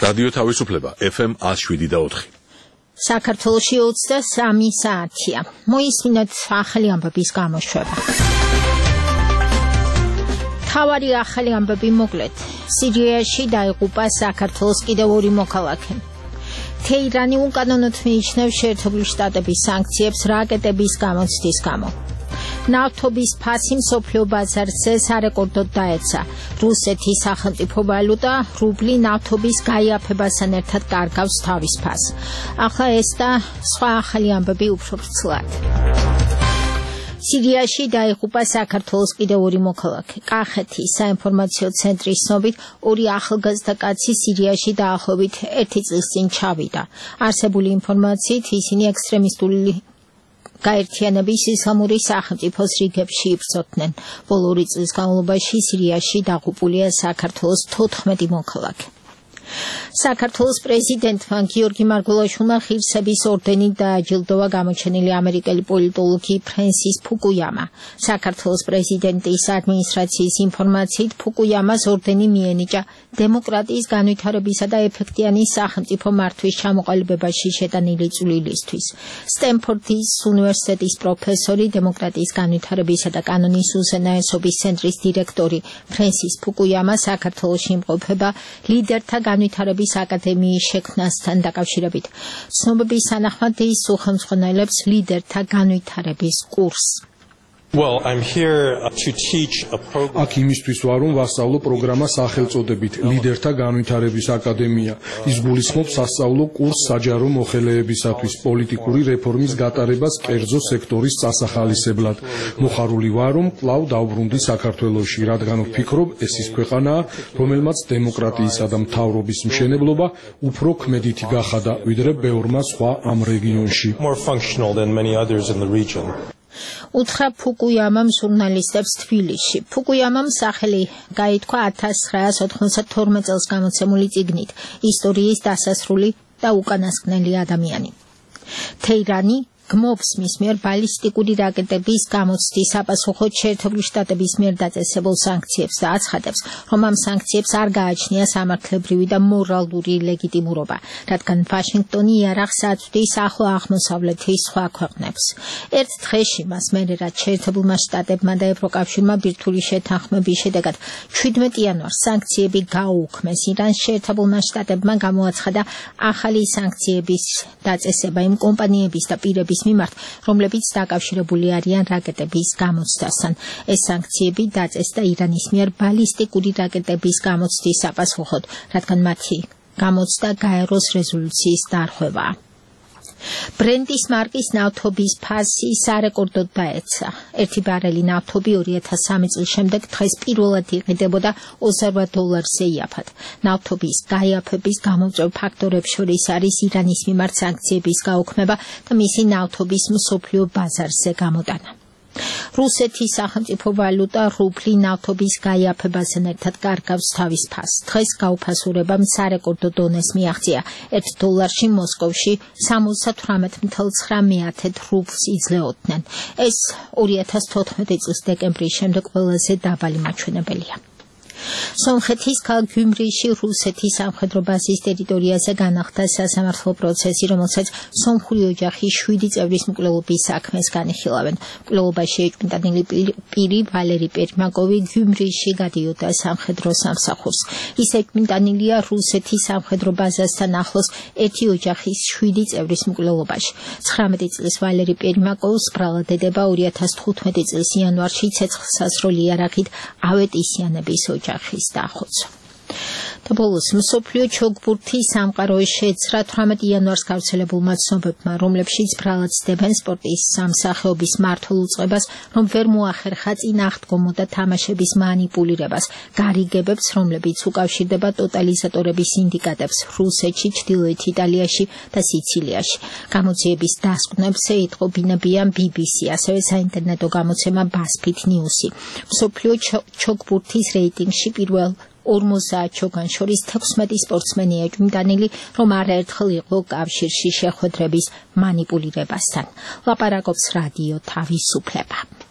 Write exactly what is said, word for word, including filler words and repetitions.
რადიო თავისუფლება F M one oh seven და four. საქართველოში ოცდასამი საათია. მოისმინოთ ახალი ამბების გამოშვება. თავარი ახალი ამბები მოკლედ. სირიაში დაიღუპა საქართველოს კიდევ ორი მოქალაქე. თეირანი უკანონოდ მიიჩნევს შეერთებული შტატების სანქციებს რაკეტების გამოცდის გამო. ნავთობის ფასი მსოფლიო ბაზარზე სარეკორდოდ დაეცა. რუსეთის სახელმწიფო ვალუტა რუბლი ნავთობის გაიაფებასთან ერთად კარგავს თავის ფასს. ახლა ეს და სხვა ახალი ამბები უფრო ვრცლად. სირიაში დაიღუპა საქართველოს კიდევ ორი მოქალაქე. კახეთის საინფორმაციო ცენტრის ცნობით, ორი ახალგაზრდა კაცი სირიაში დაახლოებით ერთი წლის წინ ჩავიდა. არსებული ინფორმაციით ისინი ექსტრემისტული გაერთიანების ისლამური სახელმწიფოს რიგებში იბრძოდნენ. ბოლო ორი წლის განმავლობაში სირიაში დაღუპულია საქართველოს თოთხმეტი მოქალაქე. საქართველოს პრეზიდენტმა გიორგი მარგველაშვილმა ღირსების ორდენით დააჯილდოვა გამოჩენილი ამერიკელი პოლიტოლოგი ფრენსის ფუკუიამა. საქართველოს პრეზიდენტის ადმინისტრაციის ინფორმაციით ფუკუიამას ორდენი მიენიჭა დემოკრატიის განვითარებისა და ეფექტიანი სახელმწიფო მართვის ჩამოყალიბებაში შეტანილი წვლილისთვის. სტენფორდის უნივერსიტეტის პროფესორი, დემოკრატიის განვითარებისა და კანონის უზენაესობის ცენტრის დირექტორი ფრენსის ფუკუიამა საქართველოში იმყოფება ლიდერთა განვითარების აკადემიის შექმნასთან დაკავშირებით. ცნობების თანახმად ის უხელმძღვანელებს ლიდერთა განვითარების კურსს. Well, I'm here to teach a program. აქ იმისთვის ვარ, რომ ვასწავლო პროგრამა სახელწოდებით ლიდერთა განვითარების აკადემია. ის გულისხმობს სასწავლო კურსს საჯარო მოხელეებისათვის პოლიტიკური რეფორმის გატარებას კერძო სექტორის წასახალისებლად. მოხარული ვარ, რომ კვლავ დავბრუნდი საქართველოში, რადგან ვფიქრობ, ეს ის ქვეყანაა, რომელმაც დემოკრატიისა და მთავრობის მშენებლობა უფრო ქმედითი გახადა, ვიდრე ბევრმა სხვა ამ რეგიონში. More functional than many others in the region. უთხრა ფუკუიამამ ჟურნალისტებს თბილისში. ფუკუიამამ სახელი გაითქვა ათას ცხრაას ოთხმოცდათორმეტ წელს გამოცემული წიგნით ისტორიის დასასრული და უკანასკნელი ადამიანი. თეირანი გმობს მის მიერ ბალისტიკური რაკეტების გამოცდის საპასუხოდ შეერთებული შტატების მიერ დაწესებულ სანქციებს და აცხადებს, რომ ამ სანქციებს არ გააჩნია სამართლებრივი და მორალური ლეგიტიმურობა, რადგან ვაშინგტონი იარაღს აწვდის ახლო აღმოსავლეთის სხვა ქვეყნებს. ერთ დღეში მას მერე რაც შეერთებულმა შტატებმა და ევროკავშირმა ბირთვული შეთანხმების შედეგად ჩვიდმეტ იანვარს სანქციები გაუქმეს, ირანს შეერთებულმა შტატებმა გამოაცხადა ახალი სანქციების დაწესება იმ კომპანიების და პირების მიმართ, რომლებიც დაკავშირებული არიან რაკეტების გამოცდასთან. ეს სანქციები დაწესდა ირანის მიერ ბალისტიკური რაკეტების გამოცდის საპასუხოდ, რადგან მათი გამოცდა გაეროს რეზოლუციის დარღვევაა. ბრენდის მარკის ნავთობის ფასი სარეკორდოდ დაეცა. ერთი ბარელი ნავთობი ორი ათას სამი წლის შემდეგ დღეს პირველად იყიდებოდა ოცდაორ დოლარზე იაფად. ნავთობის გაიაფების გამომწვევ ფაქტორებს შორის არის ირანის მიმართ სანქციების გაუქმება და მისი ნავთობის მსოფლიო ბაზარზე გამოტანა. რუსეთის სახელმწიფო ვალუტა რუბლი ნავთობის გაიაფებასთან ერთად კარგავს თავის ფასს. დღეს გაუფასურებამ სარეკორდო დონეს მიაღწია. ერთ დოლარში მოსკოვში სამოცდათვრამეტ ათას ცხრამეტ რუბლს იძლეოდნენ. ეს ორი ათას თოთხმეტი წლის დეკემბრის შემდეგ ყველაზე დაბალი მაჩვენებელია. სომხეთის ქალაქ გიუმრიში რუსეთის სამხედრო ბაზის ტერიტორიაზე განახლდა სასამართლო პროცესი, რომელსაც სომხური ოჯახის შვიდი წევრის მკვლელობის საქმეს განიხილავენ. მკვლელობაში ეჭვმიტანილი პირი ვალერი პერიმაკოვი გიუმრიში გადიოდა სამხედრო სამსახურს. ის ეჭვმიტანილია რუსეთის სამხედრო ბაზასთან ახლოს ერთი ოჯახის შვიდი წევრის მკვლელობაში. ცხრამეტი წლის ვალერი პერიმაკოვს ბრალად ედება ორი ათას თხუთმეტი წლის იანვარში ცეცხლსასროლი იარაღით ავეტისიანების ოჯახის დახოცვა. და ბოლოს მსოფლიო ჩოგბურთის სამყარო შეეცრა თვრამეტ იანვარს გავრცელებულმა ცნობებმა, რომლებშიც ბრალად ცდებენ სპორტის სამსახეობის მართულ უწყებას, რომ ვერ მოახერხა წინააღდგომო და თამაშების მანიპულირებას, გარიგებებს, რომლებიც უკავშირდება ტოტალიზატორების სინდიკატებს რუსეთში, ჩრდილოეთ იტალიაში და სიცილიაში. გამოძიების დასკვნებს ეიტყობინებიან B B C, ასევე საინტერნეტო გამოცემა BuzzFeed News-ი. მსოფლიო ჩოგბურთის რეიტინგში პირველ ორმოცდაათ ჩოგან შორის თექვსმეტი სპორტსმენი ეჭვმიტანილი, რომ არაერთხელ იყო კავშირში შეხვედრების მანიპულირებასთან. ლაპარაკობს რადიო თავისუფლება.